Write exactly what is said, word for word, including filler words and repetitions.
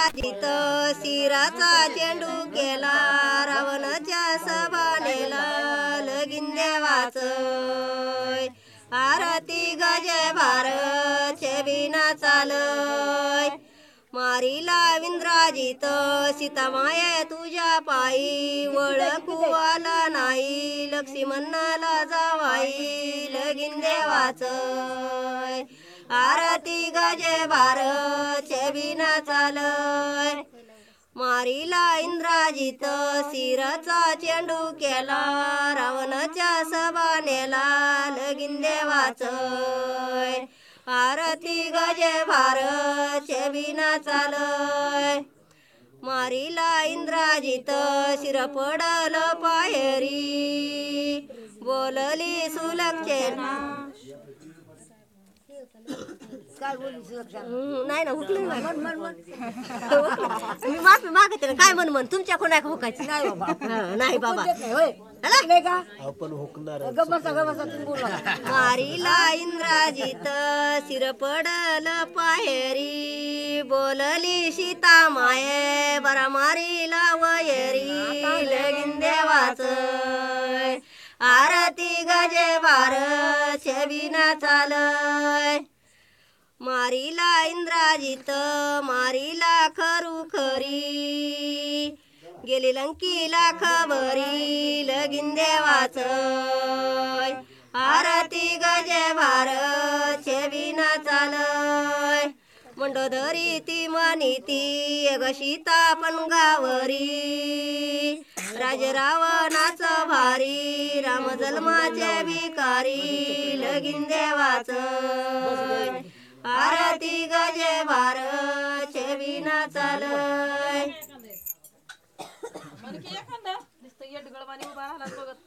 इंद्राजित शिराचा चेंडू केला रावणाच्या सभानेला लगीन देवाच आरती गजय भारत छबिना चालय मारिला इंद्राजित सीतामाये तुझ्या पायी ओळखू आला नाही लक्ष्मणाला जावाई लगीन देवाच आरती गजय भारत छबिना चालय मारिला इंद्राजित शिराचा चेंडू केला रावणाच्या सभानेला लगीन देवाच आरती गजय भारत छबिना चालय मारिला इंद्राजित शिर पडल पायरी बोलली सुलक्षणा काय बोलली सुलक्षा नाही ना हुकलं नाही मी माफी मागते ना काय म्हण म्हण तुमच्या कोणा हुकायचं नाही बाबा नाही बाबा होय नाही का आपण हुकणार गमसा गमसा तुम्ही बोलला मारिला इंद्राजित शिर पडल पायरी बोलली सीता माये बरा मारिला वयरी लगीन देवाच आरती गजय भारत छबिना चालय मारिला इंद्राजित मारिला खरू खरी गेली लंकीला खबरी लगीन देवाच आरती गजय भारत छबिना चालय मंडोदरी ती मनिती अग सीता पण गावरी राज रावणाच भारी राम जन्माचे भिकारी लगीन देवाच आरती गजय भारत छबिना चालय एखादा नुसतं येट गळवाणी उभा राहिला बघत